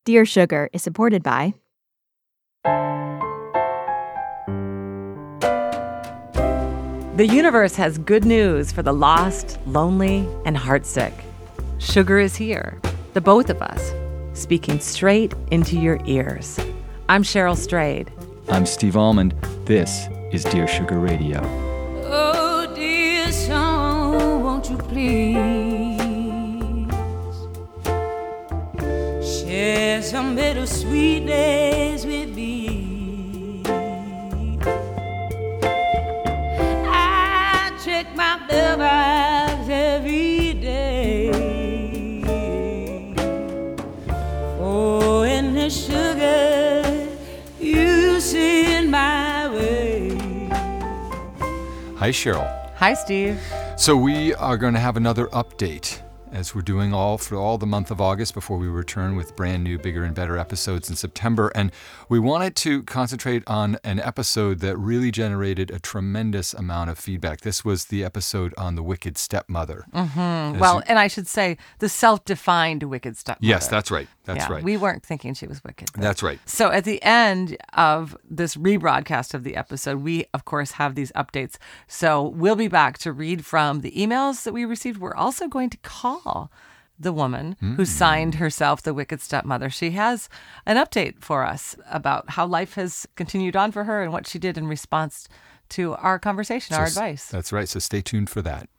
Dear Sugar is supported by The universe has good news for the lost, lonely, and heartsick. Sugar is here, the both of us, speaking straight into your ears. I'm Cheryl Strayed. I'm Steve Almond. This is Dear Sugar Radio. Oh, dear song, won't you please share some bittersweet days with me? I check my mailbox every day. Oh, and the sugar you send my way. Hi, Cheryl. Hi, Steve. So we are going to have another update, as we're doing for all the month of August before we return with brand new, bigger and better episodes in September. And we wanted to concentrate on an episode that really generated a tremendous amount of feedback. This was the episode on the wicked stepmother. Mm-hmm. Well, and I should say the self-defined wicked stepmother. Yes, that's right. That's right. We weren't thinking she was wicked. That's right. So at the end of this rebroadcast of the episode, we, of course, have these updates. So we'll be back to read from the emails that we received. We're also going to call the woman who signed herself the wicked stepmother. She has an update for us about how life has continued on for her and what she did in response to our conversation, our advice. That's right. So stay tuned for that.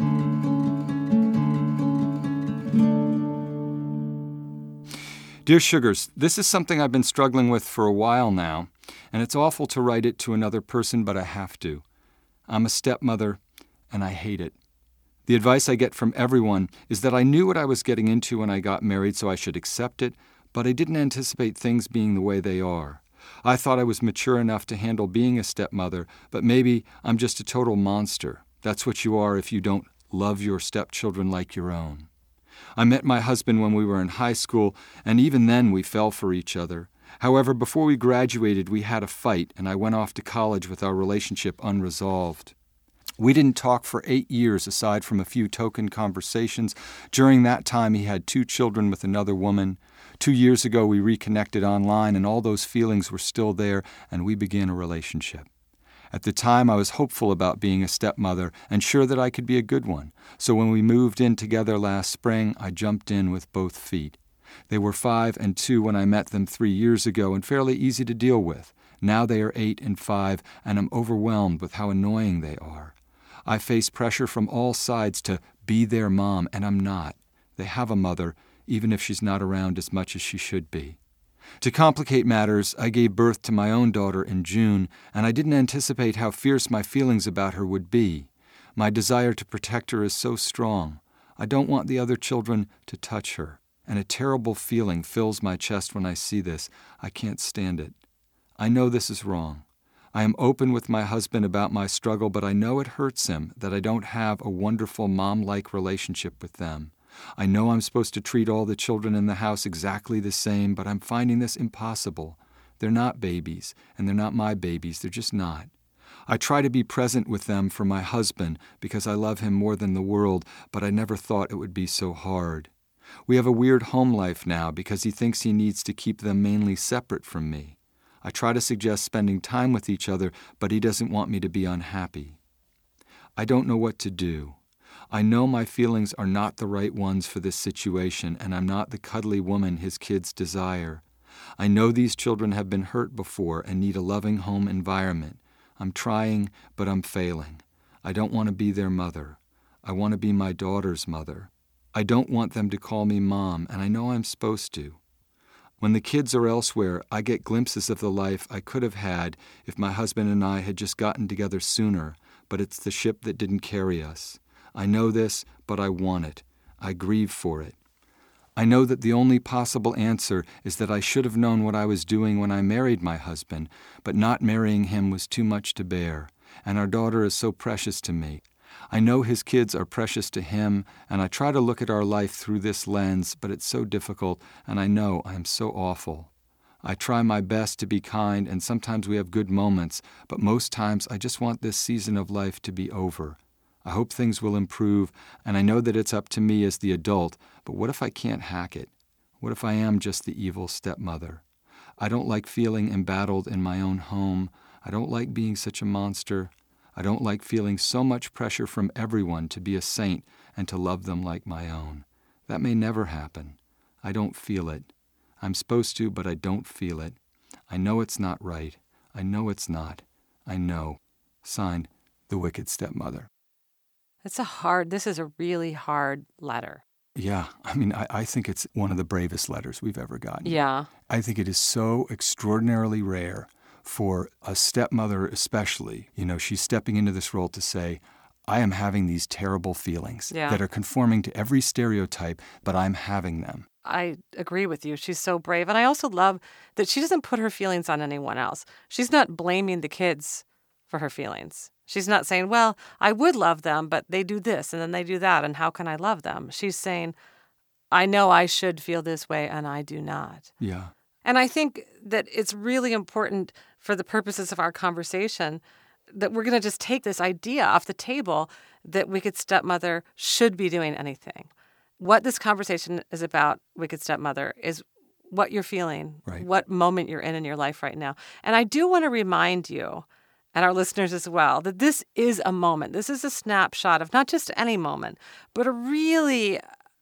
Dear Sugars, this is something I've been struggling with for a while now, and it's awful to write it to another person, but I have to. I'm a stepmother, and I hate it. The advice I get from everyone is that I knew what I was getting into when I got married, so I should accept it, but I didn't anticipate things being the way they are. I thought I was mature enough to handle being a stepmother, but maybe I'm just a total monster. That's what you are if you don't love your stepchildren like your own. I met my husband when we were in high school, and even then we fell for each other. However, before we graduated, we had a fight, and I went off to college with our relationship unresolved. We didn't talk for 8 years, aside from a few token conversations. During that time, he had 2 children with another woman. 2 years ago, we reconnected online, and all those feelings were still there, and we began a relationship. At the time, I was hopeful about being a stepmother and sure that I could be a good one. So when we moved in together last spring, I jumped in with both feet. They were 5 and 2 when I met them 3 years ago and fairly easy to deal with. Now they are 8 and 5, and I'm overwhelmed with how annoying they are. I face pressure from all sides to be their mom, and I'm not. They have a mother, even if she's not around as much as she should be. To complicate matters, I gave birth to my own daughter in June, and I didn't anticipate how fierce my feelings about her would be. My desire to protect her is so strong. I don't want the other children to touch her, and a terrible feeling fills my chest when I see this. I can't stand it. I know this is wrong. I am open with my husband about my struggle, but I know it hurts him that I don't have a wonderful mom-like relationship with them. I know I'm supposed to treat all the children in the house exactly the same, but I'm finding this impossible. They're not babies, and they're not my babies. They're just not. I try to be present with them for my husband because I love him more than the world, but I never thought it would be so hard. We have a weird home life now because he thinks he needs to keep them mainly separate from me. I try to suggest spending time with each other, but he doesn't want me to be unhappy. I don't know what to do. I know my feelings are not the right ones for this situation, and I'm not the cuddly woman his kids desire. I know these children have been hurt before and need a loving home environment. I'm trying, but I'm failing. I don't want to be their mother. I want to be my daughter's mother. I don't want them to call me mom, and I know I'm supposed to. When the kids are elsewhere, I get glimpses of the life I could have had if my husband and I had just gotten together sooner, but it's the ship that didn't carry us. I know this, but I want it. I grieve for it. I know that the only possible answer is that I should have known what I was doing when I married my husband, but not marrying him was too much to bear, and our daughter is so precious to me. I know his kids are precious to him, and I try to look at our life through this lens, but it's so difficult, and I know I am so awful. I try my best to be kind, and sometimes we have good moments, but most times I just want this season of life to be over. I hope things will improve, and I know that it's up to me as the adult, but what if I can't hack it? What if I am just the evil stepmother? I don't like feeling embattled in my own home. I don't like being such a monster. I don't like feeling so much pressure from everyone to be a saint and to love them like my own. That may never happen. I don't feel it. I'm supposed to, but I don't feel it. I know it's not right. I know it's not. I know. Signed, The Wicked Stepmother. This is a really hard letter. Yeah, I mean, I think it's one of the bravest letters we've ever gotten. Yeah. I think it is so extraordinarily rare for a stepmother especially. You know, she's stepping into this role to say, I am having these terrible feelings that are conforming to every stereotype, but I'm having them. I agree with you. She's so brave. And I also love that she doesn't put her feelings on anyone else. She's not blaming the kids for her feelings. She's not saying, well, I would love them, but they do this and then they do that, and how can I love them? She's saying, I know I should feel this way, and I do not. Yeah. And I think that it's really important for the purposes of our conversation that we're going to just take this idea off the table that Wicked Stepmother should be doing anything. What this conversation is about, Wicked Stepmother, is what you're feeling, what moment you're in your life right now. And I do want to remind you, and our listeners as well, that this is a moment. This is a snapshot of not just any moment, but a really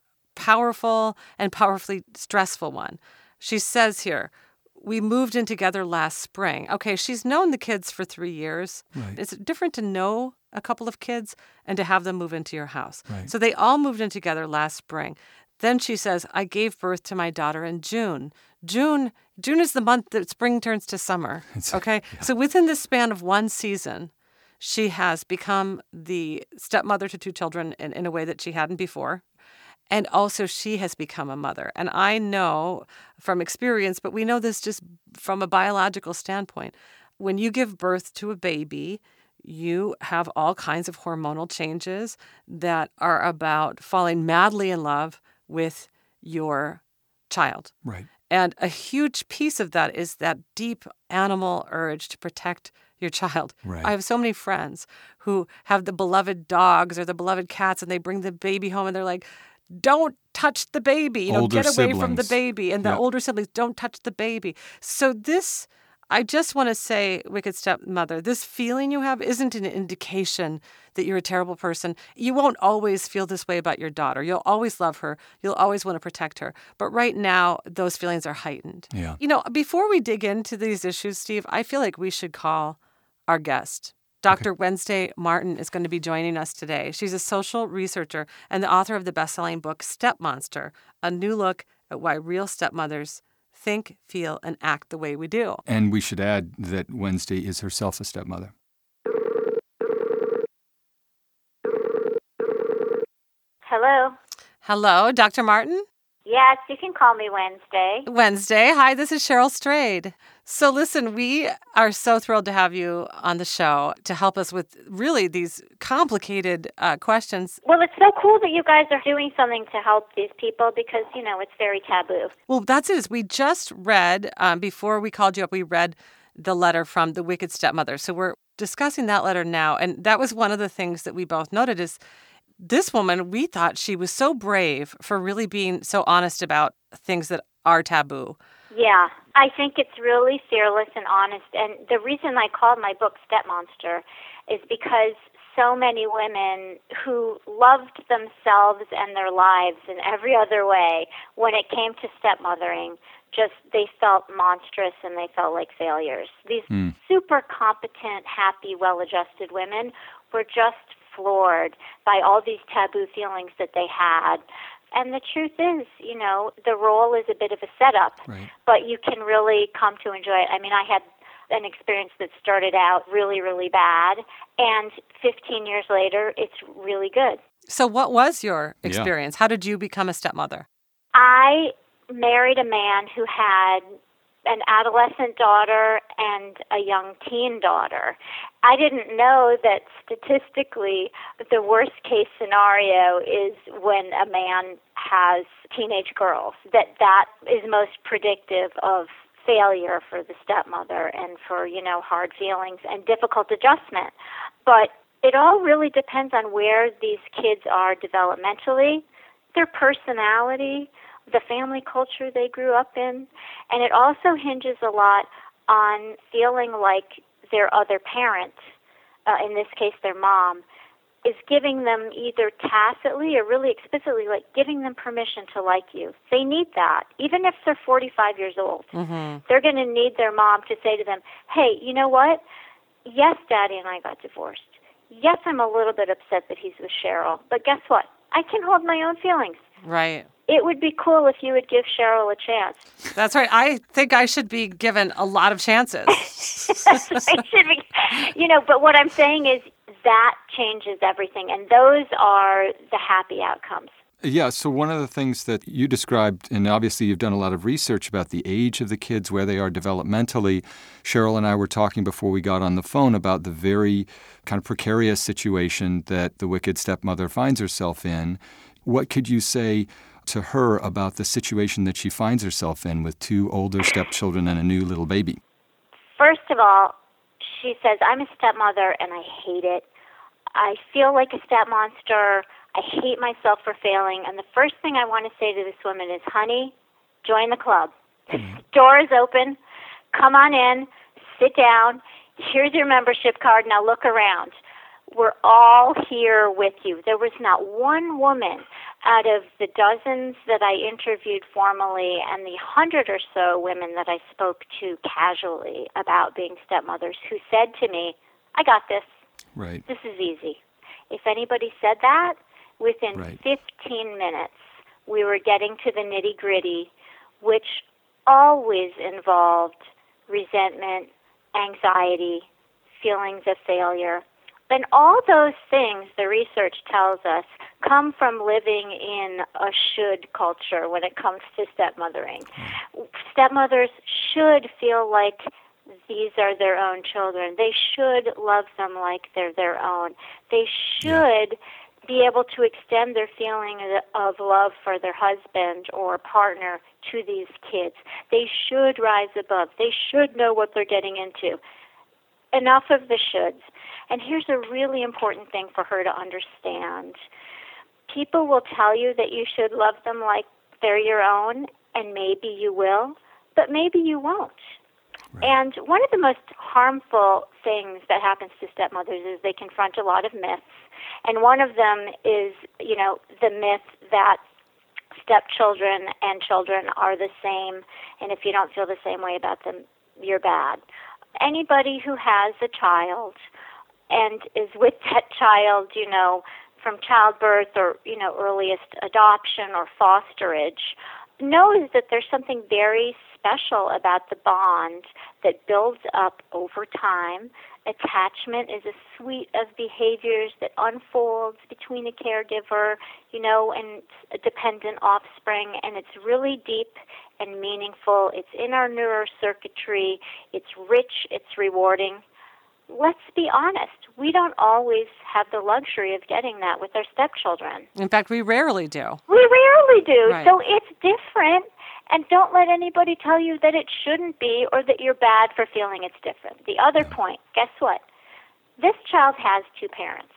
powerful and powerfully stressful one. She says here, we moved in together last spring. Okay, she's known the kids for 3 years. Right. It's different to know a couple of kids and to have them move into your house. Right. So they all moved in together last spring. Then she says, I gave birth to my daughter in June. June is the month that spring turns to summer. Okay? Yeah. So within the span of one season, she has become the stepmother to 2 children in a way that she hadn't before. And also she has become a mother. And I know from experience, but we know this just from a biological standpoint, when you give birth to a baby, you have all kinds of hormonal changes that are about falling madly in love with your child. Right. And a huge piece of that is that deep animal urge to protect your child. Right. I have so many friends who have the beloved dogs or the beloved cats, and they bring the baby home and they're like, don't touch the baby, get away from the baby. And the older siblings, don't touch the baby. So this, I just want to say, Wicked Stepmother, this feeling you have isn't an indication that you're a terrible person. You won't always feel this way about your daughter. You'll always love her. You'll always want to protect her. But right now, those feelings are heightened. Yeah. Before we dig into these issues, Steve, I feel like we should call our guest. Dr. Wednesday Martin is going to be joining us today. She's a social researcher and the author of the best-selling book, Stepmonster, a new look at why real stepmothers think, feel, and act the way we do. And we should add that Wednesday is herself a stepmother. Hello. Hello, Dr. Martin? Yes, you can call me Wednesday. Wednesday. Hi, this is Cheryl Strayed. So listen, we are so thrilled to have you on the show to help us with really these complicated questions. Well, it's so cool that you guys are doing something to help these people because, it's very taboo. Well, that's it. We just read, before we called you up, we read the letter from the Wicked Stepmother. So we're discussing that letter now. And that was one of the things that we both noted is this woman, we thought she was so brave for really being so honest about things that are taboo. Yeah, I think it's really fearless and honest. And the reason I called my book Stepmonster is because so many women who loved themselves and their lives in every other way, when it came to stepmothering, they felt monstrous and they felt like failures. These super competent, happy, well-adjusted women were just floored by all these taboo feelings that they had. And the truth is, the role is a bit of a setup, but you can really come to enjoy it. I mean, I had an experience that started out really, really bad, and 15 years later, it's really good. So what was your experience? How did you become a stepmother? I married a man who had an adolescent daughter and a young teen daughter. I didn't know that statistically the worst case scenario is when a man has teenage girls, that is most predictive of failure for the stepmother and for, hard feelings and difficult adjustment. But it all really depends on where these kids are developmentally, their personality, the family culture they grew up in, and it also hinges a lot on feeling like their other parent, in this case their mom, is giving them either tacitly or really explicitly, like giving them permission to like you. They need that. Even if they're 45 years old, they're going to need their mom to say to them, hey, you know what? Yes, Daddy and I got divorced. Yes, I'm a little bit upset that he's with Cheryl, but guess what? I can hold my own feelings. Right. It would be cool if you would give Cheryl a chance. That's right. I think I should be given a lot of chances. I should be, but what I'm saying is that changes everything, and those are the happy outcomes. Yeah, so one of the things that you described, and obviously you've done a lot of research about the age of the kids, where they are developmentally. Cheryl and I were talking before we got on the phone about the very kind of precarious situation that the wicked stepmother finds herself in. What could you say to her about the situation that she finds herself in with 2 older stepchildren and a new little baby? First of all, she says, I'm a stepmother and I hate it. I feel like a stepmonster. I hate myself for failing. And the first thing I want to say to this woman is, honey, join the club. The door is open. Come on in. Sit down. Here's your membership card. Now look around. We're all here with you. There was not one woman out of the dozens that I interviewed formally and the 100 or so women that I spoke to casually about being stepmothers who said to me, I got this. Right. This is easy. If anybody said that, within 15 minutes, we were getting to the nitty-gritty, which always involved resentment, anxiety, feelings of failure. And all those things, the research tells us, come from living in a should culture when it comes to stepmothering. Stepmothers should feel like these are their own children. They should love them like they're their own. They should be able to extend their feeling of love for their husband or partner to these kids. They should rise above. They should know what they're getting into. Enough of the shoulds. And here's a really important thing for her to understand. People will tell you that you should love them like they're your own, and maybe you will, but maybe you won't. Right. And one of the most harmful things that happens to stepmothers is they confront a lot of myths. And one of them is, the myth that stepchildren and children are the same, and if you don't feel the same way about them, you're bad. Anybody who has a child and is with that child, from childbirth or, earliest adoption or fosterage, knows that there's something very special about the bond that builds up over time. Attachment is a suite of behaviors that unfolds between a caregiver, and a dependent offspring, and it's really deep and meaningful. It's in our neurocircuitry. It's rich. It's rewarding. Let's be honest. We don't always have the luxury of getting that with our stepchildren. In fact, we rarely do. We rarely do. Right. So it's different. And don't let anybody tell you that it shouldn't be or that you're bad for feeling it's different. The other point, guess what? This child has 2 parents.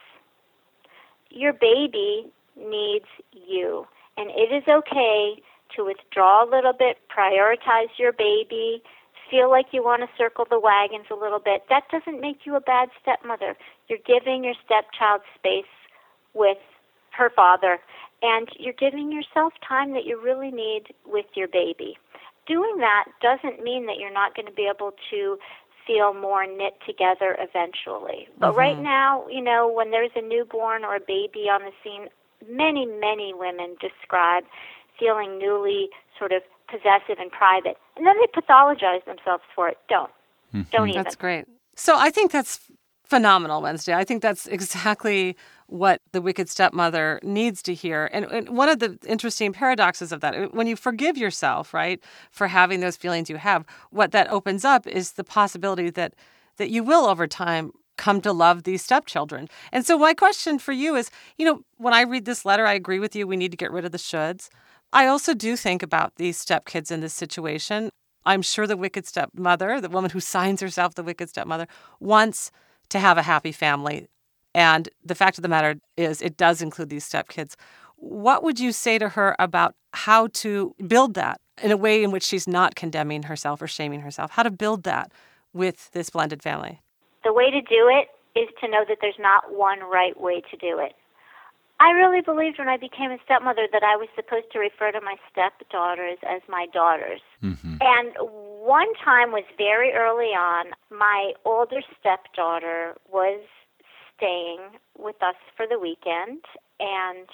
Your baby needs you. And it is okay to withdraw a little bit, prioritize your baby, feel like you want to circle the wagons a little bit. That doesn't make you a bad stepmother. You're giving your stepchild space with her father, and you're giving yourself time that you really need with your baby. Doing that doesn't mean that you're not going to be able to feel more knit together eventually. But right now, when there's a newborn or a baby on the scene, many, many women describe feeling newly sort of possessive and private. And then they pathologize themselves for it. Don't even. That's great. So I think that's phenomenal, Wednesday. I think that's exactly what the wicked stepmother needs to hear. And one of the interesting paradoxes of that, when you forgive yourself, right, for having those feelings you have, what that opens up is the possibility that you will, over time, come to love these stepchildren. And so my question for you is, when I read this letter, I agree with you. We need to get rid of the shoulds. I also do think about these stepkids in this situation. I'm sure the wicked stepmother, the woman who signs herself the wicked stepmother, wants to have a happy family. And the fact of the matter is it does include these stepkids. What would you say to her about how to build that in a way in which she's not condemning herself or shaming herself? How to build that with this blended family? The way to do it is to know that there's not one right way to do it. I really believed when I became a stepmother that I was supposed to refer to my stepdaughters as my daughters. Mm-hmm. And one time was very early on. My older stepdaughter was staying with us for the weekend, and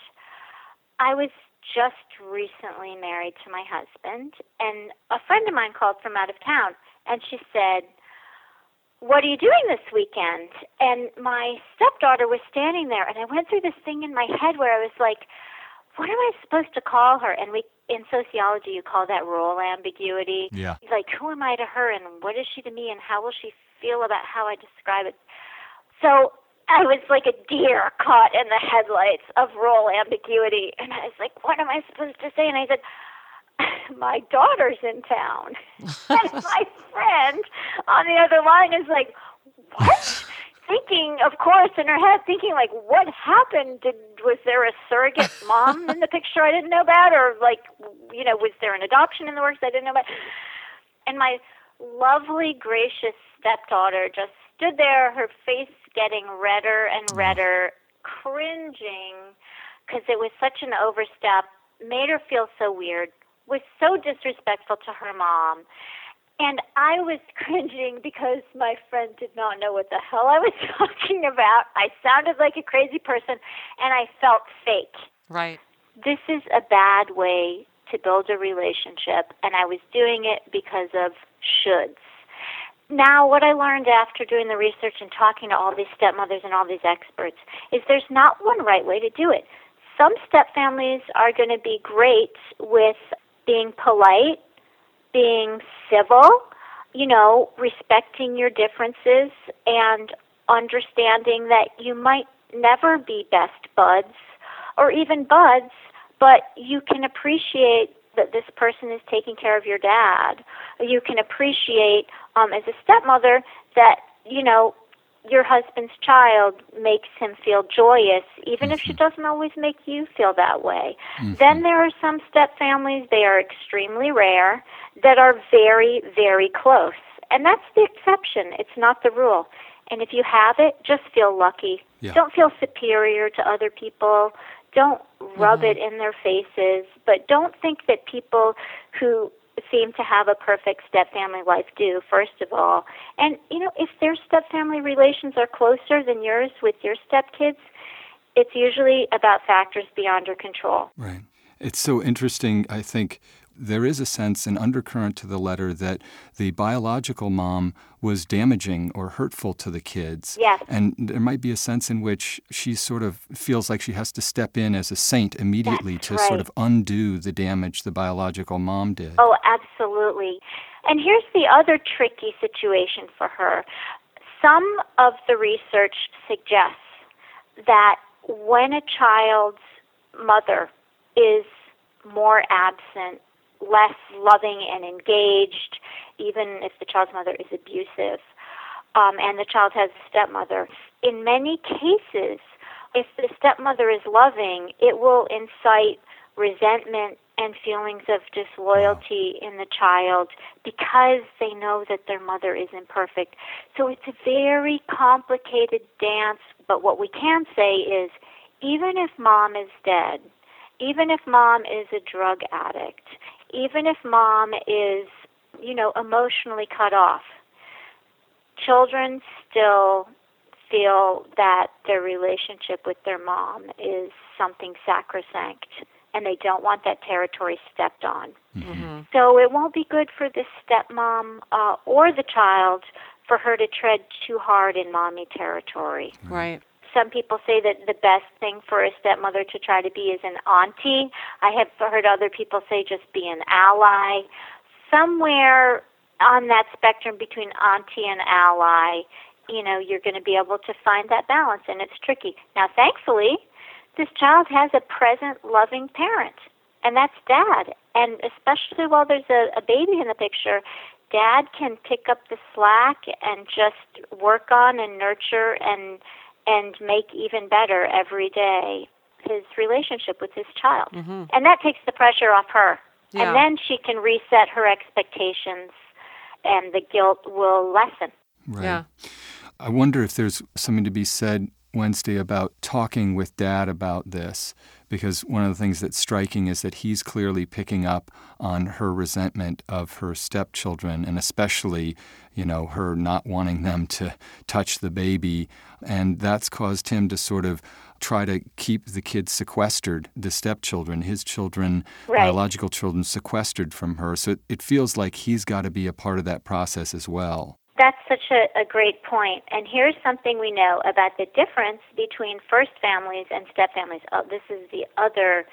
I was just recently married to my husband, and a friend of mine called from out of town, and she said, "What are you doing this weekend?" And my stepdaughter was standing there, and I went through this thing in my head where I was like, what am I supposed to call her? And in sociology, you call that role ambiguity. Yeah. Like, who am I to her, and what is she to me, and how will she feel about how I describe it? So I was like a deer caught in the headlights of role ambiguity, and I was like, what am I supposed to say? And I said, my daughter's in town. And my friend on the other line is like, what? Thinking, of course, in her head, thinking like, what happened? Was there a surrogate mom in the picture I didn't know about? Or like, was there an adoption in the works I didn't know about? And my lovely, gracious stepdaughter just stood there, her face getting redder and redder, cringing, because it was such an overstep, made her feel so weird, was so disrespectful to her mom. And I was cringing because my friend did not know what the hell I was talking about. I sounded like a crazy person, and I felt fake. Right. This is a bad way to build a relationship, and I was doing it because of shoulds. Now, what I learned after doing the research and talking to all these stepmothers and all these experts is there's not one right way to do it. Some stepfamilies are going to be great with being polite, being civil, respecting your differences and understanding that you might never be best buds or even buds, but you can appreciate that this person is taking care of your dad. You can appreciate, as a stepmother, that, your husband's child makes him feel joyous, even if she doesn't always make you feel that way. Mm-hmm. Then there are some step families, they are extremely rare, that are very, very close. And that's the exception. It's not the rule. And if you have it, just feel lucky. Yeah. Don't feel superior to other people. Don't rub it in their faces. But don't think that people who seem to have a perfect step-family life do, first of all. And, if their step-family relations are closer than yours with your step-kids, it's usually about factors beyond your control. Right. It's so interesting, I think. There is a sense, an undercurrent to the letter that the biological mom was damaging or hurtful to the kids. Yes. And there might be a sense in which she sort of feels like she has to step in as a saint immediately to sort of undo the damage the biological mom did. Oh, absolutely. And here's the other tricky situation for her. Some of the research suggests that when a child's mother is more absent, less loving and engaged, even if the child's mother is abusive, and the child has a stepmother. In many cases, if the stepmother is loving, it will incite resentment and feelings of disloyalty in the child because they know that their mother is imperfect. So it's a very complicated dance, but what we can say is even if mom is dead, even if mom is a drug addict, even if mom is, emotionally cut off, children still feel that their relationship with their mom is something sacrosanct, and they don't want that territory stepped on. Mm-hmm. So it won't be good for the stepmom or the child for her to tread too hard in mommy territory. Right. Some people say that the best thing for a stepmother to try to be is an auntie. I have heard other people say just be an ally. Somewhere on that spectrum between auntie and ally, you're going to be able to find that balance, and it's tricky. Now, thankfully, this child has a present, loving parent, and that's dad. And especially while there's a baby in the picture, dad can pick up the slack and just work on and nurture and make even better every day. his relationship with his child. And that takes the pressure off her. Yeah. And then she can reset her expectations, and the guilt will lessen. Right. Yeah. I wonder if there's something to be said, Wednesday, about talking with Dad about this, because one of the things that's striking is that he's clearly picking up on her resentment of her stepchildren, and especially, her not wanting them to touch the baby. And that's caused him to sort of try to keep the kids sequestered, the stepchildren, his children, biological children, sequestered from her. So it feels like he's got to be a part of that process as well. That's such a great point. And here's something we know about the difference between first families and step families. This is the other,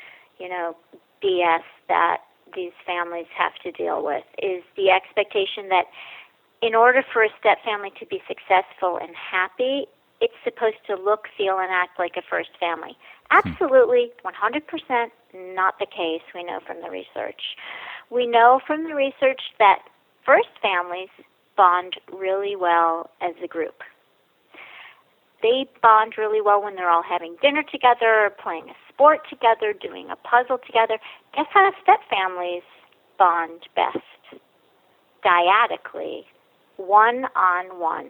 BS that these families have to deal with, is the expectation that in order for a step family to be successful and happy, it's supposed to look, feel, and act like a first family. Absolutely, 100% not the case, we know from the research. We know from the research that first families bond really well as a group. They bond really well when they're all having dinner together, playing a sport together, doing a puzzle together. Guess how step families bond best? Dyadically, one-on-one.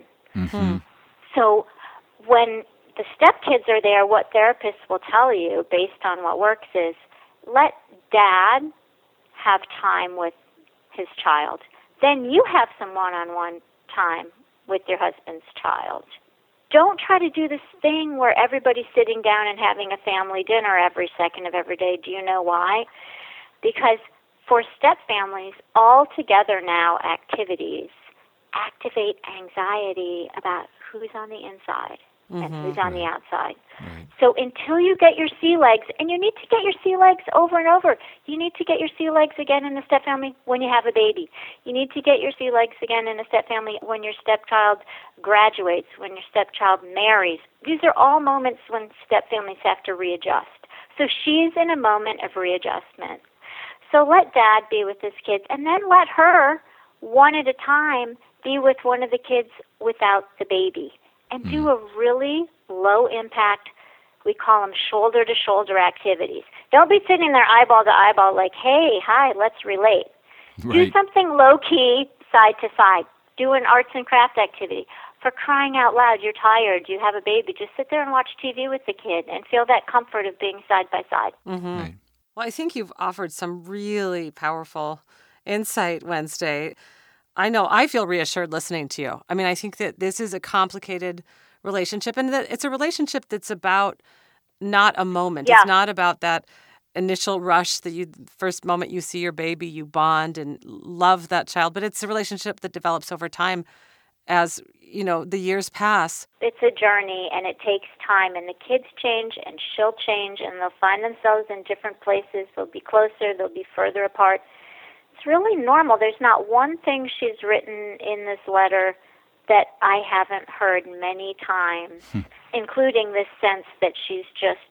So when the stepkids are there, what therapists will tell you, based on what works, is let Dad have time with his child. Then you have some one-on-one time with your husband's child. Don't try to do this thing where everybody's sitting down and having a family dinner every second of every day. Do you know why? Because for step families, all together now activities activate anxiety about who's on the inside and who's on the outside. Right. So until you get your sea legs, and you need to get your sea legs over and over. You need to get your sea legs again in the step family when you have a baby. You need to get your sea legs again in a step family when your stepchild graduates, when your stepchild marries. These are all moments when step families have to readjust. So she's in a moment of readjustment. So let Dad be with his kids, and then let her, one at a time, be with one of the kids without the baby. And do a really low-impact, we call them shoulder-to-shoulder activities. Don't be sitting there eyeball to eyeball like, hey, hi, let's relate. Right. Do something low-key, side to side. Do an arts and craft activity. For crying out loud, you're tired, you have a baby, just sit there and watch TV with the kid and feel that comfort of being side by side. Right. Well, I think you've offered some really powerful insight, Wednesday. I know I feel reassured listening to you. I mean, I think that this is a complicated relationship, and that it's a relationship that's about not a moment. Yeah. It's not about that initial rush that first moment you see your baby, you bond and love that child, but it's a relationship that develops over time as, the years pass. It's a journey, and it takes time, and the kids change, and she'll change, and they'll find themselves in different places. They'll be closer, they'll be further apart. It's really normal. There's not one thing she's written in this letter that I haven't heard many times, including this sense that she's just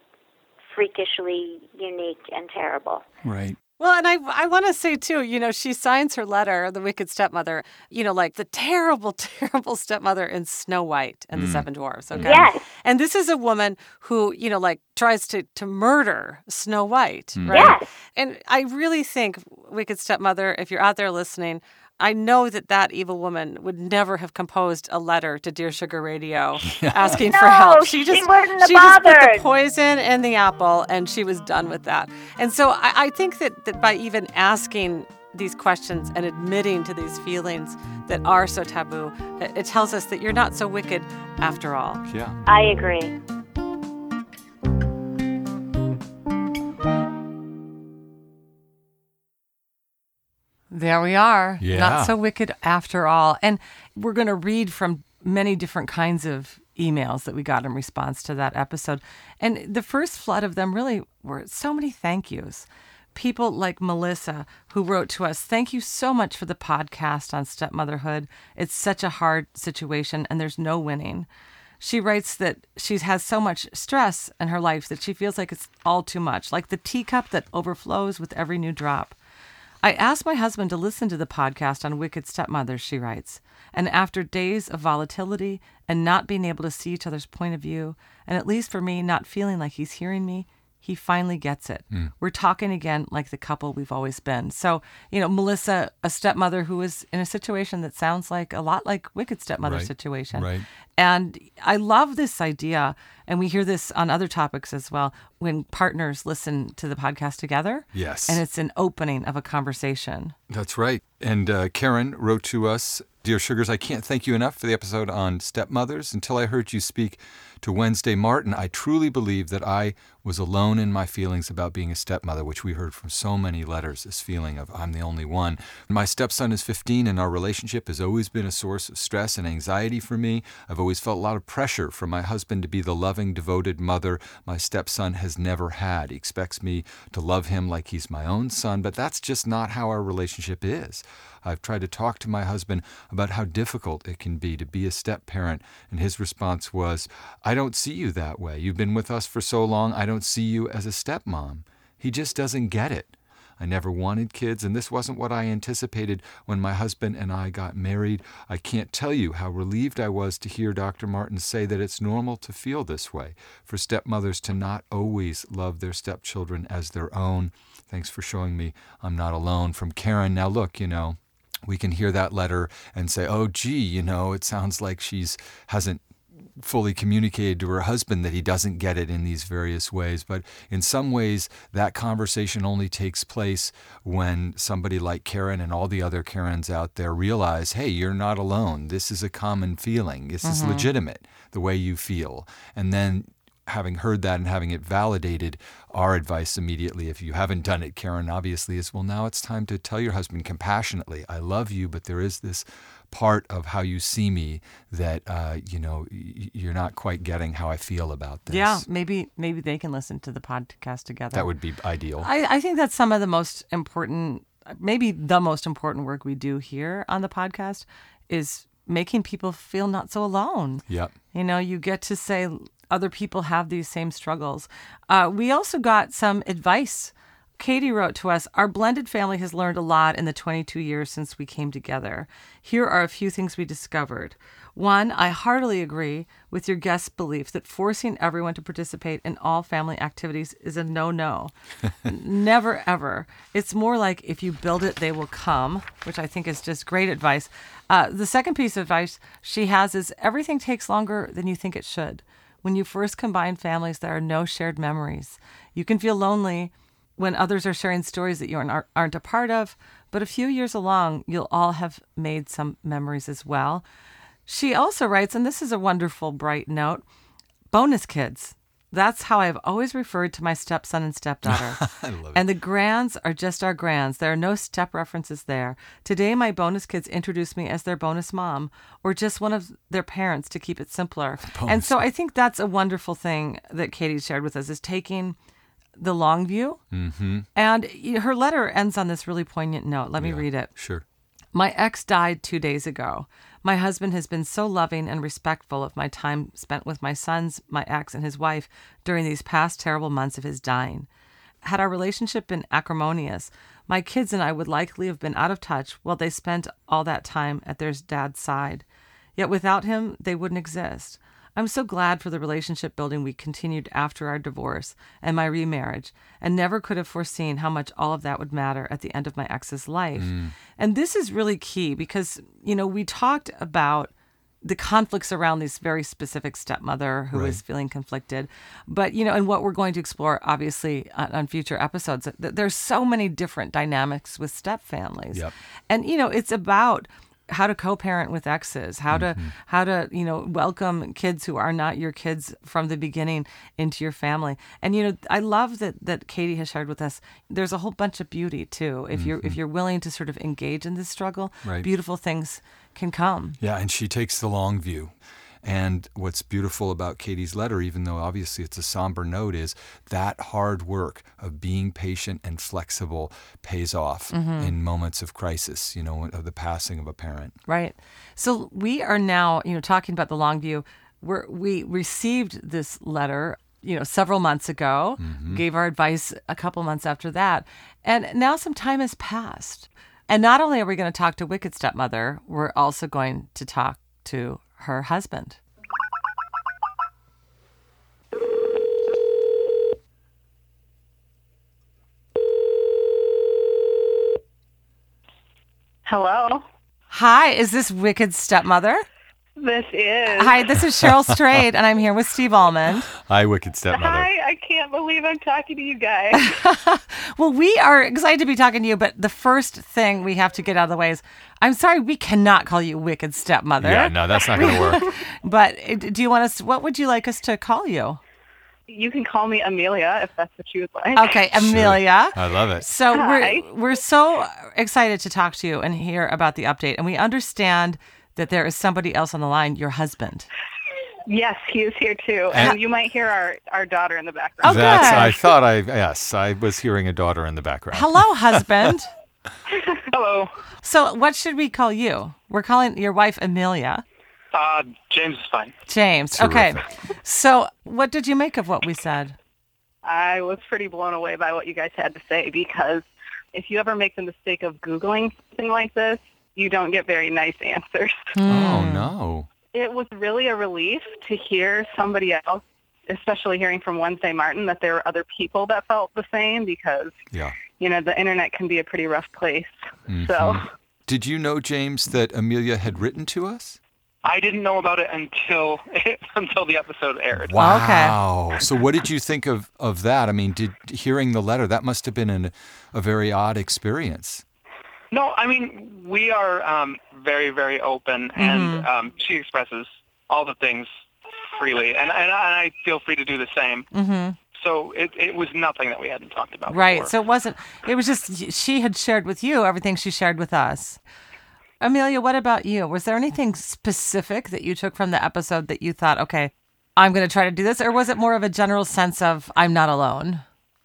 freakishly unique and terrible. Right. Well, and I want to say, too, she signs her letter, the wicked stepmother, like the terrible, terrible stepmother in Snow White and the Seven Dwarfs. Okay. Yes. And this is a woman who, tries to murder Snow White. Right? Yes. And I really think, wicked stepmother, if you're out there listening, I know that evil woman would never have composed a letter to Dear Sugar Radio asking for help. She just wouldn't have she just put the bothered. poison in the apple, and she was done with that. And so I think that by even asking these questions and admitting to these feelings that are so taboo, it tells us that you're not so wicked after all. Yeah. I agree. There we are. Yeah. Not so wicked after all. And we're going to read from many different kinds of emails that we got in response to that episode. And the first flood of them really were so many thank yous. People like Melissa, who wrote to us, "Thank you so much for the podcast on stepmotherhood. It's such a hard situation and there's no winning." She writes that she has so much stress in her life that she feels like it's all too much, like the teacup that overflows with every new drop. "I asked my husband to listen to the podcast on wicked stepmothers," she writes, "and after days of volatility and not being able to see each other's point of view, and at least for me, not feeling like he's hearing me, he finally gets it. We're talking again like the couple we've always been. So, Melissa, a stepmother who is in a situation that sounds like a lot like Wicked Stepmother's situation. Right. And I love this idea, and we hear this on other topics as well, when partners listen to the podcast together. Yes. And it's an opening of a conversation. That's right. And Karen wrote to us, "Dear Sugars, I can't thank you enough for the episode on stepmothers. Until I heard you speak to Wednesday Martin, I truly believed that I was alone in my feelings about being a stepmother," which we heard from so many letters, this feeling of I'm the only one. "My stepson is 15, and our relationship has always been a source of stress and anxiety for me. I've always felt a lot of pressure from my husband to be the loving, devoted mother my stepson has never had. He expects me to love him like he's my own son, but that's just not how our relationship is. I've tried to talk to my husband about how difficult it can be to be a step-parent, and his response was, 'I don't see you that way. You've been with us for so long, I don't see you as a stepmom.' He just doesn't get it. I never wanted kids, and this wasn't what I anticipated when my husband and I got married. I can't tell you how relieved I was to hear Dr. Martin say that it's normal to feel this way, for stepmothers to not always love their stepchildren as their own. Thanks for showing me I'm not alone." From Karen. Now look, we can hear that letter and say, oh, gee, it sounds like hasn't fully communicated to her husband that he doesn't get it in these various ways. But in some ways, that conversation only takes place when somebody like Karen and all the other Karens out there realize, hey, you're not alone. This is a common feeling. This is legitimate, the way you feel. And then having heard that and having it validated, our advice immediately, if you haven't done it, Karen, obviously is, well, now it's time to tell your husband compassionately, I love you, but there is this part of how you see me that, you're not quite getting how I feel about this. Yeah, maybe they can listen to the podcast together. That would be ideal. I think that's some of the most important, maybe the most important work we do here on the podcast is making people feel not so alone. Yep. You get to say other people have these same struggles. We also got some advice. Katie wrote to us, "Our blended family has learned a lot in the 22 years since we came together. Here are a few things we discovered. One, I heartily agree with your guest's belief that forcing everyone to participate in all family activities is a no-no. Never, ever. It's more like if you build it, they will come," which I think is just great advice. The second piece of advice she has is everything takes longer than you think it should. When you first combine families, there are no shared memories. You can feel lonely when others are sharing stories that you aren't a part of, but a few years along, you'll all have made some memories as well. She also writes, and this is a wonderful, bright note, bonus kids. That's how I've always referred to my stepson and stepdaughter. I love it. And the grands are just our grands. There are no step references there. Today, my bonus kids introduce me as their bonus mom or just one of their parents to keep it simpler. And so I think that's a wonderful thing that Katie shared with us, is taking the long view. Mm-hmm. And her letter ends on this really poignant note. Let me read it. Sure. My ex died 2 days ago. My husband has been so loving and respectful of my time spent with my sons, my ex, and his wife during these past terrible months of his dying. Had our relationship been acrimonious, my kids and I would likely have been out of touch while they spent all that time at their dad's side. Yet without him, they wouldn't exist. I'm so glad for the relationship building we continued after our divorce and my remarriage, and never could have foreseen how much all of that would matter at the end of my ex's life. And this is really key because, we talked about the conflicts around this very specific stepmother who is feeling conflicted. But, and what we're going to explore, obviously, on future episodes, there's so many different dynamics with step families. Yep. And, it's about how to co-parent with exes, how to welcome kids who are not your kids from the beginning into your family. And I love that Katie has shared with us. There's a whole bunch of beauty too. If you're willing to sort of engage in this struggle, beautiful things can come. Yeah, and she takes the long view. And what's beautiful about Katie's letter, even though obviously it's a somber note, is that hard work of being patient and flexible pays off in moments of crisis, of the passing of a parent. Right. So we are now, talking about the long view. We received this letter, several months ago, gave our advice a couple months after that. And now some time has passed. And not only are we going to talk to Wicked Stepmother, we're also going to talk to her husband. Hello. Hi, is this Wicked Stepmother? This is. Hi, this is Cheryl Strayed, and I'm here with Steve Almond. Hi, Wicked Stepmother. Hi, I can't believe I'm talking to you guys. Well, we are excited to be talking to you, but the first thing we have to get out of the way is, I'm sorry, we cannot call you Wicked Stepmother. Yeah, no, that's not going to work. But do you want us? What would you like us to call you? You can call me Amelia if that's what you would like. Okay, Amelia. I love it. So Hi. we're so excited to talk to you and hear about the update, and we understand that there is somebody else on the line, your husband. Yes, he is here too. And you might hear our daughter in the Oh, background. good. I was hearing a daughter in the background. Hello, husband. Hello. So what should we call you? We're calling your wife Amelia. James is fine. James. Terrific. Okay. So what did you make of what we said? I was pretty blown away by what you guys had to say, because if you ever make the mistake of Googling something like this, you don't get very nice answers. Oh, no. It was really a relief to hear somebody else, especially hearing from Wednesday Martin, that there were other people that felt the same, because, Yeah. the internet can be a pretty rough place. Mm-hmm. So, Did you know, James, that Amelia had written to us? I didn't know about it until the episode aired. Wow. So what did you think of that? I mean, hearing the letter, that must have been a very odd experience. No, I mean, we are very, very open, and she expresses all the things freely, and I feel free to do the same. Mm-hmm. So it was nothing that we hadn't talked about Right. before. So it was just she had shared with you everything she shared with us. Amelia, what about you? Was there anything specific that you took from the episode that you thought, okay, I'm going to try to do this? Or was it more of a general sense of I'm not alone?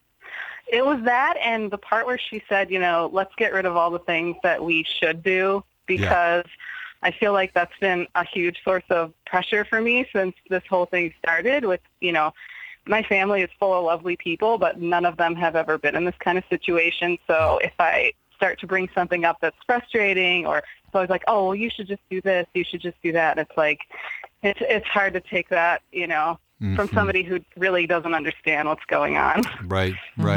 it was that, and the part where she said, let's get rid of all the things that we should do, because I feel like that's been a huge source of pressure for me since this whole thing started with, my family is full of lovely people, but none of them have ever been in this kind of situation. So if I start to bring something up that's frustrating, or it's always like, oh, well, you should just do this, you should just do that. It's like, it's hard to take that, from somebody who really doesn't understand what's going on. Right.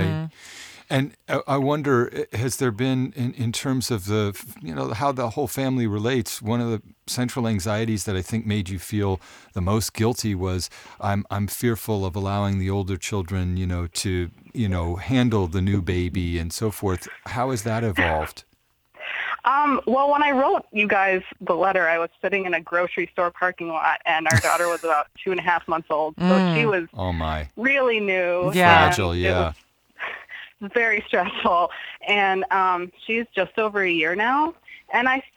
And I wonder, has there been, in terms of how the whole family relates, one of the central anxieties that I think made you feel the most guilty was, I'm fearful of allowing the older children, to, handle the new baby and so forth. How has that evolved? Well, when I wrote you guys the letter, I was sitting in a grocery store parking lot, and our daughter was about 2.5 months old. So she was really new. Fragile, It was very stressful. And she's just over a year now. And I'm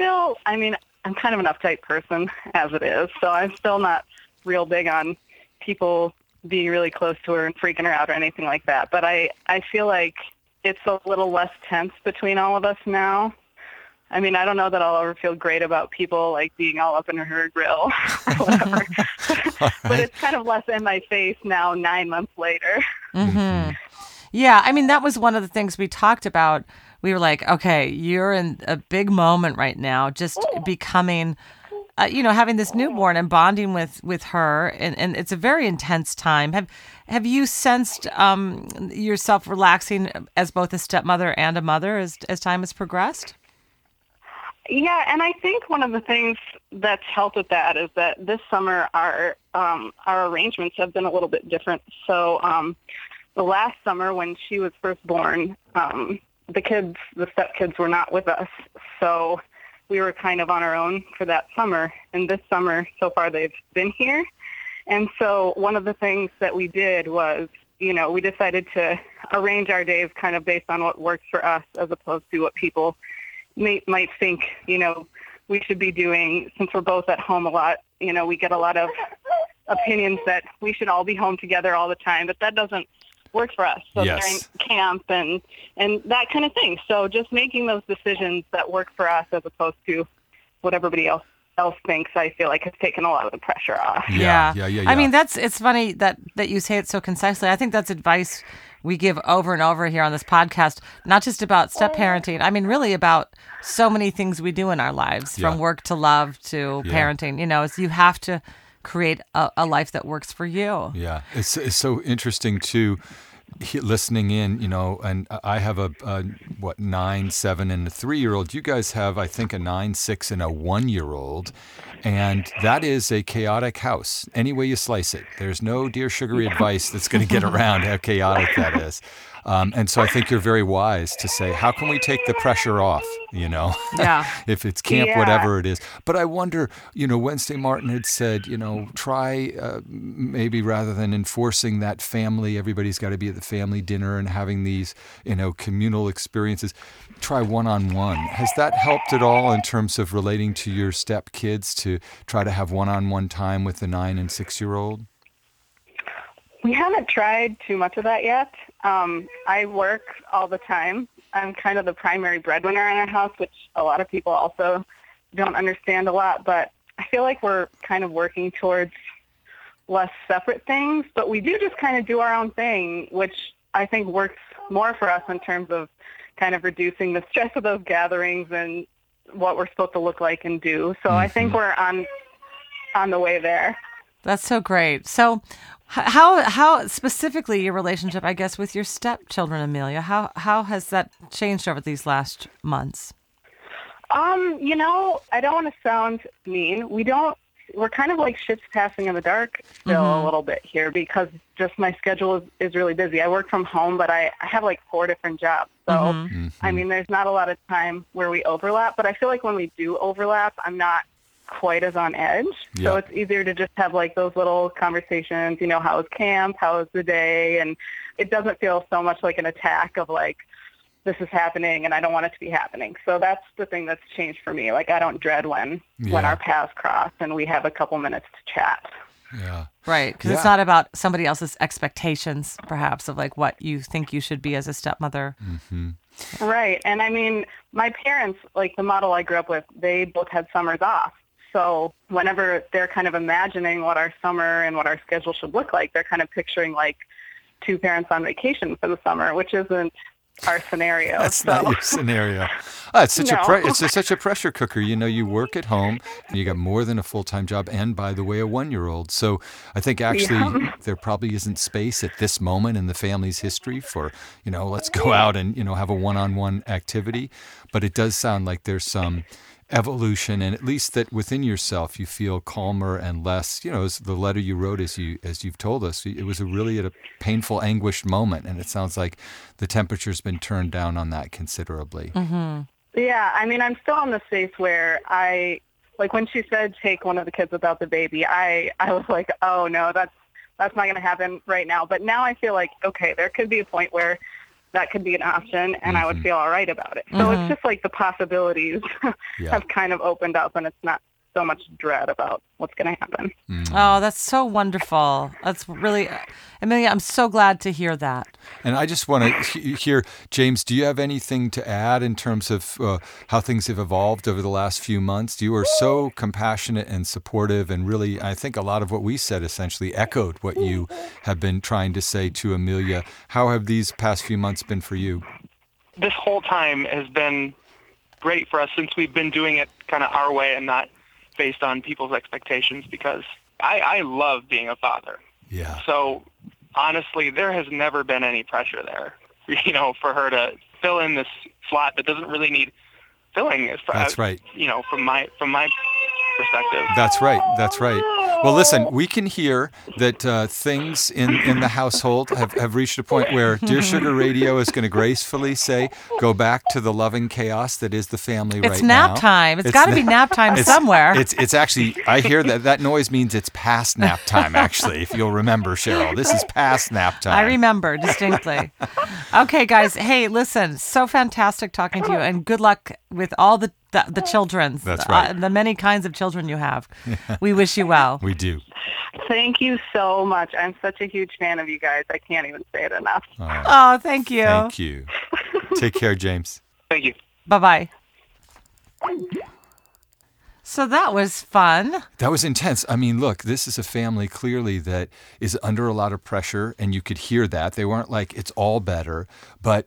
kind of an uptight person as it is, so I'm still not real big on people being really close to her and freaking her out or anything like that. But I feel like it's a little less tense between all of us now. I mean, I don't know that I'll ever feel great about people like being all up in her grill or whatever. But it's kind of less in my face now 9 months later. Mm-hmm. Yeah, I mean, that was one of the things we talked about. We were like, okay, you're in a big moment right now, just becoming, having this newborn and bonding with her. And it's a very intense time. Have you sensed yourself relaxing as both a stepmother and a mother as time has progressed? Yeah, and I think one of the things that's helped with that is that this summer our arrangements have been a little bit different. So the last summer when she was first born, the stepkids were not with us. So we were kind of on our own for that summer. And this summer, so far, they've been here. And so one of the things that we did was, we decided to arrange our days kind of based on what works for us as opposed to what people might think, we should be doing. Since we're both at home a lot, we get a lot of opinions that we should all be home together all the time, but that doesn't work for us. So during camp and that kind of thing. So just making those decisions that work for us as opposed to what everybody else thinks, I feel like has taken a lot of the pressure off. Yeah. I mean, it's funny that you say it so concisely. I think that's advice we give over and over here on this podcast, not just about step parenting. I mean, really about so many things we do in our lives, from work to love to parenting. Is you have to create a life that works for you. Yeah, it's so interesting too, listening in, and I have a 9, 7, and a 3-year-old. You guys have, I think, a 9, 6, and a 1-year-old. And that is a chaotic house, any way you slice it. There's no Dear Sugary advice that's going to get around how chaotic that is. And so I think you're very wise to say, how can we take the pressure off, Yeah. if it's camp, whatever it is. But I wonder, Wednesday Martin had said, try maybe rather than enforcing that family, everybody's got to be at the family dinner and having these, communal experiences, try one-on-one. Has that helped at all in terms of relating to your step kids to try to have one-on-one time with the 9 and 6-year-old? We haven't tried too much of that yet. I work all the time. I'm kind of the primary breadwinner in our house, which a lot of people also don't understand a lot. But I feel like we're kind of working towards less separate things. But we do just kind of do our own thing, which I think works more for us in terms of kind of reducing the stress of those gatherings and what we're supposed to look like and do. So I think we're on the way there. That's so great. So how specifically your relationship, I guess, with your stepchildren, Amelia, how has that changed over these last months? I don't want to sound mean. We're kind of like ships passing in the dark still a little bit here because just my schedule is really busy. I work from home, but I have like 4 different jobs. So, I mean, there's not a lot of time where we overlap, but I feel like when we do overlap, I'm not quite as on edge. So it's easier to just have like those little conversations, how was camp, how was the day? And it doesn't feel so much like an attack of like, this is happening and I don't want it to be happening. So that's the thing that's changed for me. Like I don't dread when our paths cross and we have a couple minutes to chat. Yeah. Right. Because it's not about somebody else's expectations, perhaps, of like what you think you should be as a stepmother. Mm-hmm. Right. And I mean, my parents, like the model I grew up with, they both had summers off. So whenever they're kind of imagining what our summer and what our schedule should look like, they're kind of picturing like 2 parents on vacation for the summer, which isn't our scenario. That's not your scenario. It's such a pressure cooker. You work at home and you got more than a full-time job and, by the way, a 1-year-old. So I think actually there probably isn't space at this moment in the family's history for, let's go out and, have a one-on-one activity. But it does sound like there's some evolution, and at least that within yourself you feel calmer and less, as the letter you wrote, as you've told us, it was really at a painful, anguished moment, and it sounds like the temperature's been turned down on that considerably. Yeah, I mean, I'm still in the space where like when she said take one of the kids without the baby, I was like, oh no, that's not going to happen right now. But now I feel like, okay, there could be a point where that could be an option, and I would feel all right about it. So it's just like the possibilities have kind of opened up, and it's not so much dread about what's going to happen. Oh, that's so wonderful. That's really, Amelia, I'm so glad to hear that. And I just want to hear, James, do you have anything to add in terms of how things have evolved over the last few months? You are so compassionate and supportive, and really, I think a lot of what we said essentially echoed what you have been trying to say to Amelia. How have these past few months been for you? This whole time has been great for us since we've been doing it kind of our way and not based on people's expectations, because I love being a father. Yeah. So honestly, there has never been any pressure there, for her to fill in this slot that doesn't really need filling. That's right. From my perspective. That's right. Well, listen, we can hear that things in the household have reached a point where Dear Sugar Radio is going to gracefully say, go back to the loving chaos that is the family right now. It's nap time. It's got to be nap time somewhere. It's actually, I hear that noise means it's past nap time, actually, if you'll remember, Cheryl. This is past nap time. I remember distinctly. Okay, guys. Hey, listen, so fantastic talking to you, and good luck with all the children. That's right. The many kinds of children you have. We wish you well. We do. Thank you so much. I'm such a huge fan of you guys. I can't even say it enough. Oh, thank you. Thank you. Take care, James. Thank you. Bye-bye. So that was fun. That was intense. I mean, look, this is a family clearly that is under a lot of pressure, and you could hear that. They weren't like, it's all better, but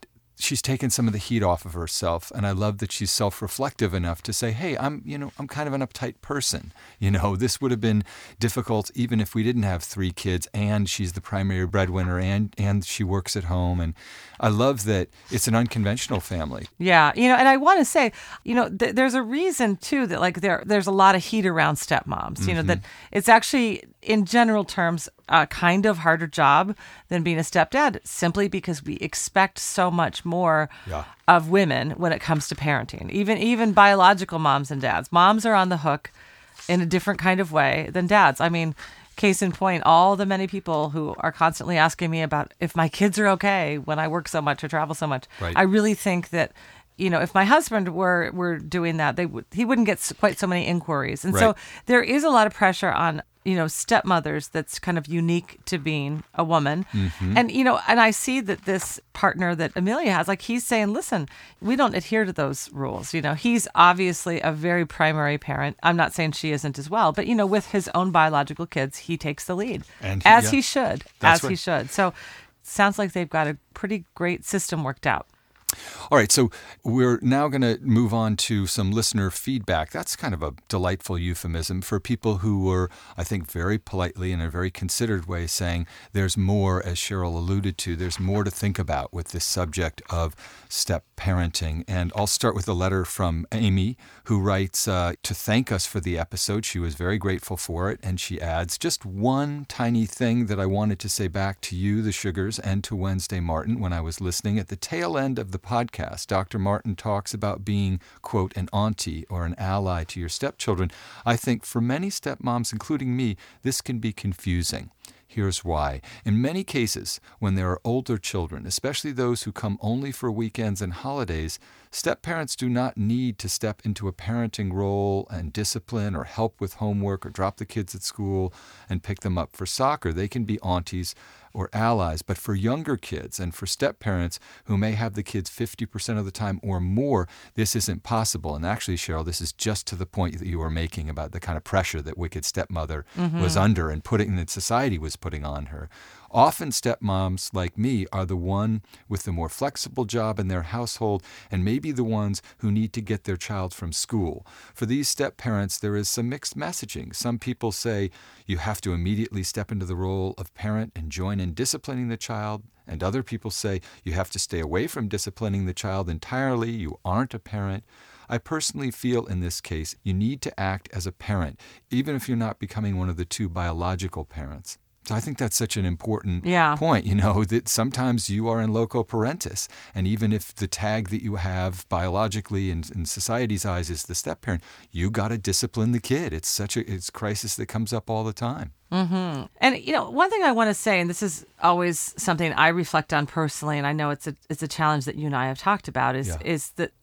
she's taken some of the heat off of herself, and I love that she's self-reflective enough to say, hey, I'm kind of an uptight person. This would have been difficult even if we didn't have 3 kids, and she's the primary breadwinner, and she works at home. And I love that it's an unconventional family. Yeah, and I want to say, there's a reason too that like there's a lot of heat around stepmoms. That it's actually in general terms a kind of harder job than being a stepdad, simply because we expect so much more of women when it comes to parenting. Even biological moms and dads. Moms are on the hook in a different kind of way than dads. I mean, case in point, all the many people who are constantly asking me about if my kids are okay when I work so much or travel so much. Right. I really think that if my husband were doing that, he wouldn't get quite so many inquiries. And so there is a lot of pressure on stepmothers that's kind of unique to being a woman. And and I see that this partner that Amelia has, like, he's saying, listen, we don't adhere to those rules. He's obviously a very primary parent. I'm not saying she isn't as well, but with his own biological kids, he takes the lead, and he should. He should. So it sounds like they've got a pretty great system worked out. All right, so we're now going to move on to some listener feedback. That's kind of a delightful euphemism for people who were, I think, very politely in a very considered way saying there's more, as Cheryl alluded to, there's more to think about with this subject of step parenting. And I'll start with a letter from Amy, who writes to thank us for the episode. She was very grateful for it, and she adds, just one tiny thing that I wanted to say back to you, the Sugars, and to Wednesday Martin when I was listening. At the tail end of the podcast, Dr. Martin talks about being, quote, an auntie or an ally to your stepchildren. I think for many stepmoms, including me, this can be confusing. Here's why. In many cases, when there are older children, especially those who come only for weekends and holidays, step-parents do not need to step into a parenting role and discipline or help with homework or drop the kids at school and pick them up for soccer. They can be aunties or allies. But for younger kids and for step-parents who may have the kids 50% of the time or more, this isn't possible. And actually, Cheryl, this is just to the point that you were making about the kind of pressure that wicked stepmother was under and that society was putting on her. Often stepmoms like me are the one with the more flexible job in their household and maybe the ones who need to get their child from school. For these step-parents, there is some mixed messaging. Some people say you have to immediately step into the role of parent and join in disciplining the child. And other people say you have to stay away from disciplining the child entirely. You aren't a parent. I personally feel in this case you need to act as a parent, even if you're not becoming one of the 2 biological parents. So I think that's such an important point, that sometimes you are in loco parentis. And even if the tag that you have biologically in society's eyes is the step-parent, you got to discipline the kid. It's it's a crisis that comes up all the time. And, one thing I want to say, and this is always something I reflect on personally, and I know it's a challenge that you and I have talked about, is that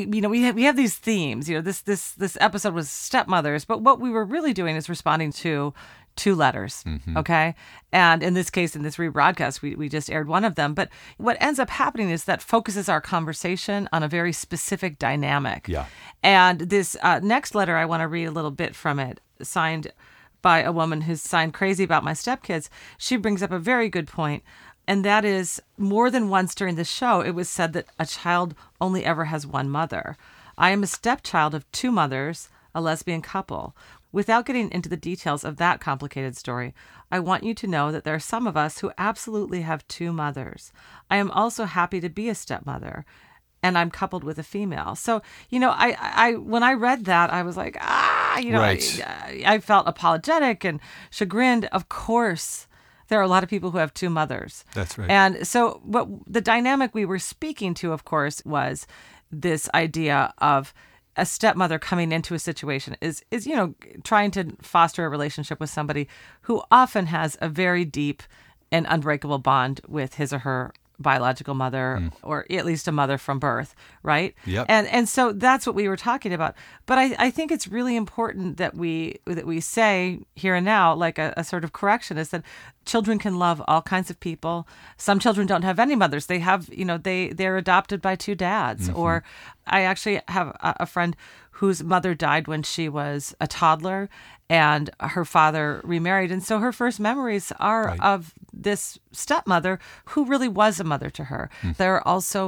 we have these themes. This episode was stepmothers, but what we were really doing is responding to 2 letters, okay? And in this case, in this rebroadcast, we just aired one of them. But what ends up happening is that focuses our conversation on a very specific dynamic. Yeah. And this next letter, I want to read a little bit from it, signed by a woman who's signed Crazy About My Stepkids. She brings up a very good point. And that is, more than once during the show, it was said that a child only ever has one mother. I am a stepchild of 2 mothers, a lesbian couple. Without getting into the details of that complicated story, I want you to know that there are some of us who absolutely have 2 mothers. I am also happy to be a stepmother, and I'm coupled with a female. So, I when I read that, I was like, right. I felt apologetic and chagrined. Of course, there are a lot of people who have 2 mothers. That's right. And so what the dynamic we were speaking to, of course, was this idea of a stepmother coming into a situation is trying to foster a relationship with somebody who often has a very deep and unbreakable bond with his or her biological mother, or at least a mother from birth, right? Yep. And so that's what we were talking about. But I think it's really important that we say here and now, like a sort of correction, is that children can love all kinds of people. Some children don't have any mothers. They have, they're adopted by 2 dads. Or I actually have a friend whose mother died when she was a toddler and her father remarried. And so her first memories are of this stepmother who really was a mother to her. There are also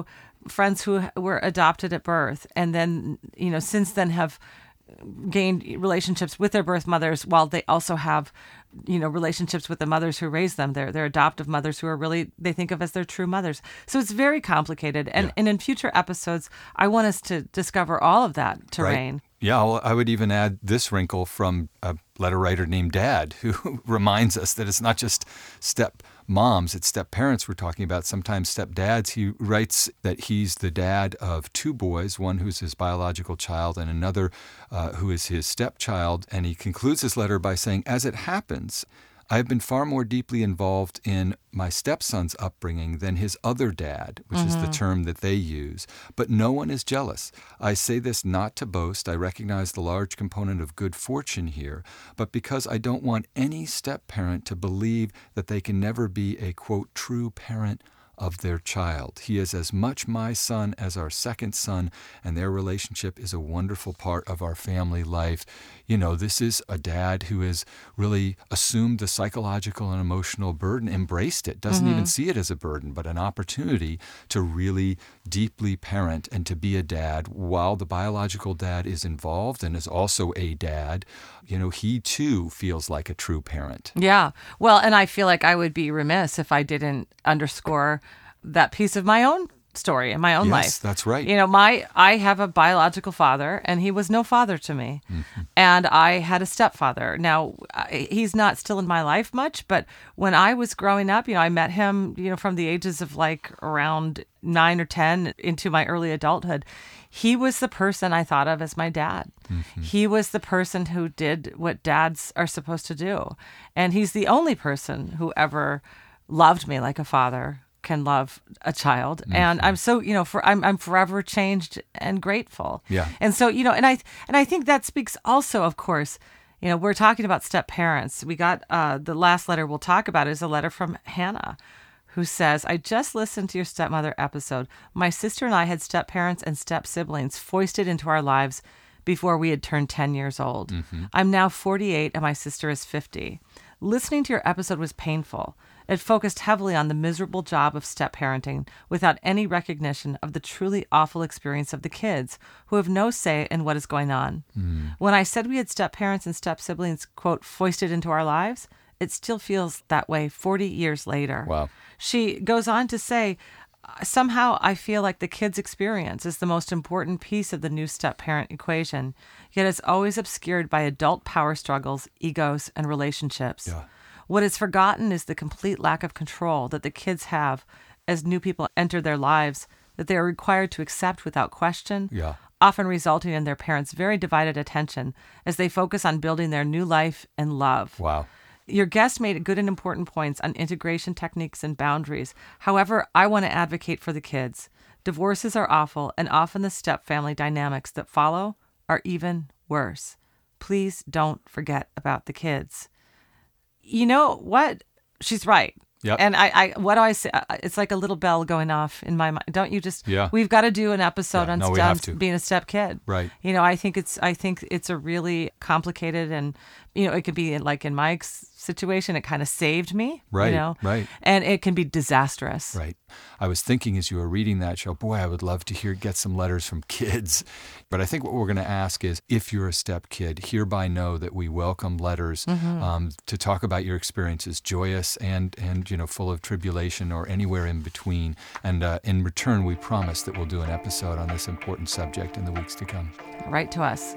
friends who were adopted at birth and then, since then have gained relationships with their birth mothers while they also have, relationships with the mothers who raised them, their adoptive mothers who are really, they think of as their true mothers. So it's very complicated. And in future episodes, I want us to discover all of that terrain. Right. Yeah, well, I would even add this wrinkle from a letter writer named Dad, who reminds us that it's not just step moms, it's step parents we're talking about, sometimes step dads. He writes that he's the dad of 2 boys, one who's his biological child and another who is his stepchild. And he concludes his letter by saying, as it happens, I have been far more deeply involved in my stepson's upbringing than his other dad, which is the term that they use. But no one is jealous. I say this not to boast. I recognize the large component of good fortune here, but because I don't want any step-parent to believe that they can never be a, quote, true parent of their child. He is as much my son as our second son, and their relationship is a wonderful part of our family life. This is a dad who has really assumed the psychological and emotional burden, embraced it, doesn't even see it as a burden, but an opportunity to really deeply parent and to be a dad while the biological dad is involved and is also a dad. He too feels like a true parent. Yeah. Well, and I feel like I would be remiss if I didn't underscore that piece of my own story in my own life. Yes, that's right. I have a biological father, and he was no father to me. And I had a stepfather. Now, he's not still in my life much, but when I was growing up, I met him, from the ages of like around 9 or 10 into my early adulthood. He was the person I thought of as my dad. He was the person who did what dads are supposed to do. And he's the only person who ever loved me like a father can love a child. And I'm so, I'm forever changed and grateful. Yeah. And so, and I think that speaks also, of course, we're talking about step parents. We got the last letter we'll talk about is a letter from Hannah, who says, I just listened to your stepmother episode. My sister and I had step parents and step siblings foisted into our lives before we had turned 10 years old. I'm now 48 and my sister is 50. Listening to your episode was painful. It focused heavily on the miserable job of step-parenting without any recognition of the truly awful experience of the kids who have no say in what is going on. When I said we had step-parents and step-siblings, quote, foisted into our lives, it still feels that way 40 years later. Wow. She goes on to say, somehow I feel like the kids' experience is the most important piece of the new step-parent equation, yet it's always obscured by adult power struggles, egos, and relationships. Yeah. What is forgotten is the complete lack of control that the kids have as new people enter their lives, that they are required to accept without question, often resulting in their parents' very divided attention as they focus on building their new life and love. Wow. Your guest made good and important points on integration techniques and boundaries. However, I want to advocate for the kids. Divorces are awful, and often the step-family dynamics that follow are even worse. Please don't forget about the kids. You know what? She's right. Yep. And what do I say? It's like a little bell going off in my mind. Don't you just? Yeah. We've got to do an episode on we have to. being a step kid. Right. I think it's a really complicated, and it could be like in Mike's situation, it kind of saved me. Right. Right. And it can be disastrous. Right. I was thinking as you were reading that show, boy, I would love to get some letters from kids. But I think what we're going to ask is, if you're a step kid, hereby know that we welcome letters to talk about your experiences, joyous and full of tribulation or anywhere in between. And in return, we promise that we'll do an episode on this important subject in the weeks to come. Write to us.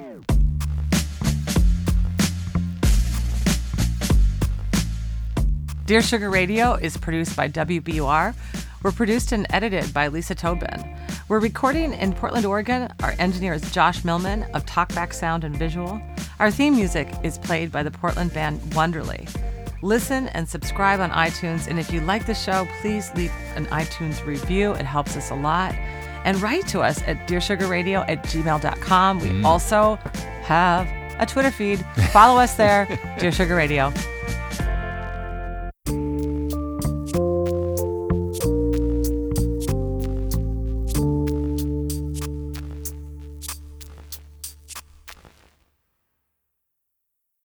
Dear Sugar Radio is produced by WBUR. We're produced and edited by Lisa Tobin. We're recording in Portland, Oregon. Our engineer is Josh Millman of Talkback Sound and Visual. Our theme music is played by the Portland band Wonderly. Listen and subscribe on iTunes. And if you like the show, please leave an iTunes review. It helps us a lot. And write to us at dearsugarradio@gmail.com. We also have a Twitter feed. Follow us there, Dear Sugar Radio.